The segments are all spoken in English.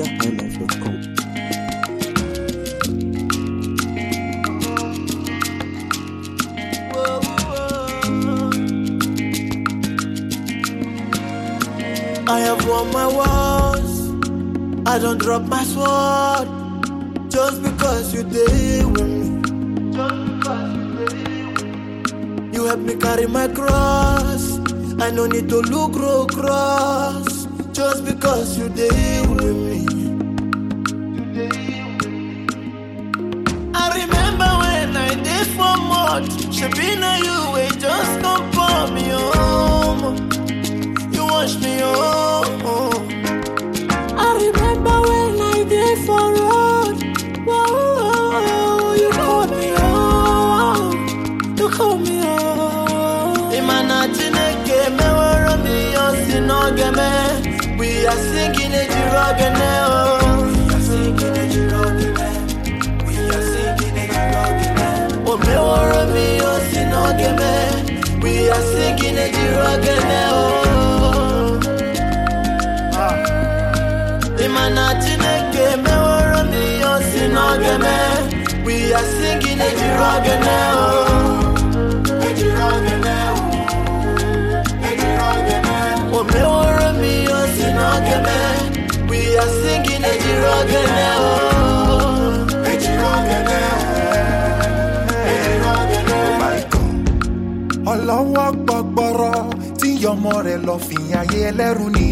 NigerHighlife.com. I have won my wars. I don't drop my sword just because you did with me. You help me carry my cross. I no need to look cross just because you did with me. I remember when I did for much. Shabina, you ain't just come for me home. You wash me home. I remember when I did for road. Whoa, you called me home. You called me home. Imanachineke me were me osinogeme. We are singing a jirogene. We are singing a jirogene. We are singing a jirogene. Oh me were me osinogeme. We are singing a jirogene. Imanachineke me were me osinogeme. We are singing a jirogene. Oh me were me osinogeme. We are singing a jirogene. Ọlọ́wọ́ gbọgbọrọ tí yọmọ rẹ̀ lọ fìyà yé ẹlẹ́rú ni.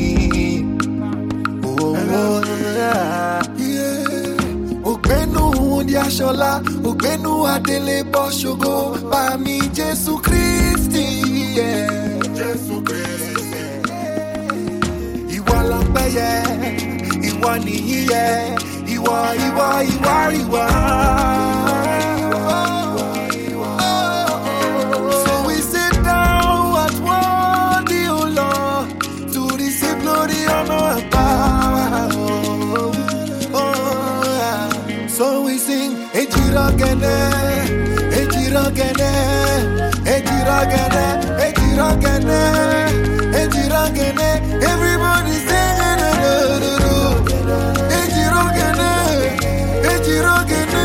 Ògbénu Wúndí Aṣọlá, ògbénu Adélé bọ́ ṣògo, bá mi Jésù Kristi. Jésù Kristi. Ìwọ lọpẹ́ yẹ, ìwọ nìyí yẹ, ìwọ. So we sit down at worthy, O Lord, to receive glory, honor, and power. So we sing, Ejirogene, Ejirogene, Ejirogene, Ejirogene, Ejirogene. Everybody singing, Ejirogene, Ejirogene.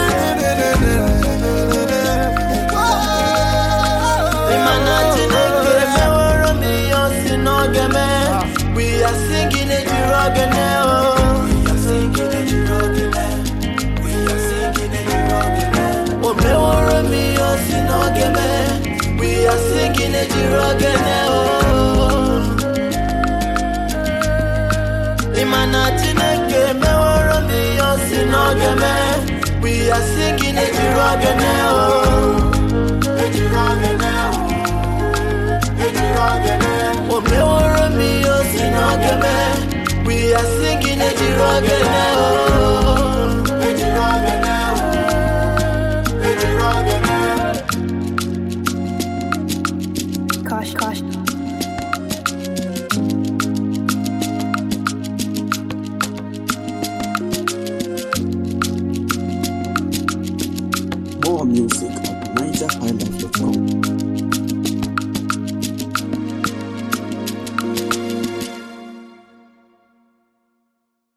Imanachineke me were me osinogeme. We are singing a jirogene. We are singing a jirogene. We are singing a jirogene. Oh me were me osinogeme. We are singing a jirogene. Imanachineke me were me osinogeme. We are singing a jirogene. Oh me were me osinogeme. We are singing a jirogene.